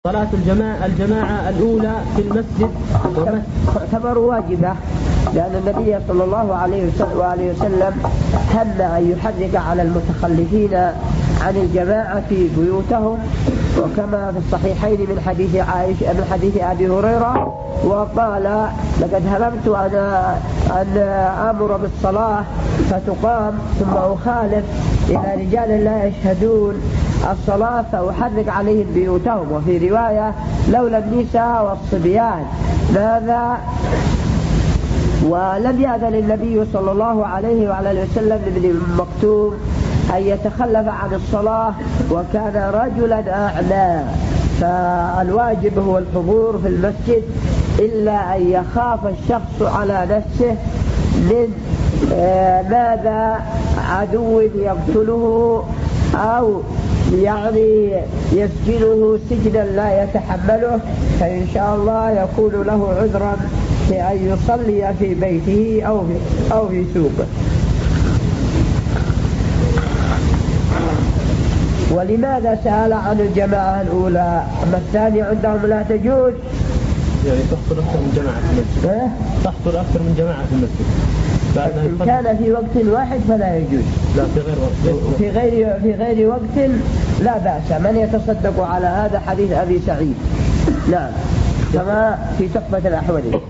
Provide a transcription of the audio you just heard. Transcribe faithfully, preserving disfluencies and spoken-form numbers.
صلاة الجماعة الجماعة الأولى في المسجد تعتبر واجبة، لأن النبي صلى الله عليه وسلم هم أن يحرك على المتخلفين عن الجماعة في بيوتهم، وكما في الصحيحين من حديث عائشة من حديث أبي هريرة، وقال: لقد هممت أنا أن آمر بالصلاة فتقام ثم أخالف إلى رجال لا يشهدون الصلاة فأحرك عليهم بيوتهم. وفي رواية: لولا النساء والصبيان ماذا. ولم يأذن النبي صلى الله عليه وعلى وسلم لابن مكتوم أن يتخلف عن الصلاة، وكان رجلا أعمى، فالواجب هو الحضور في المسجد إلا أن يخاف الشخص على نفسه من ماذا عدو يقتله أو يعني يسجنه سجنا لا يتحمله، فإن شاء الله يكون له عذرا في أن يصلي في بيته أو في, أو في سوقه. ولماذا سأل عن الجماعة الأولى؟ أما الثاني عندهم لا تجوز، يعني تحصل أكثر من جماعة في المسجد. تحصل أكثر من جماعة في المسجد. إن كان في وقت واحد فلا يجوز. لا، في غير وقت. في غير في غير وقت لا بأس. من يتصدق على هذا حديث أبي سعيد، نعم، كما في تحفة الأحوذي.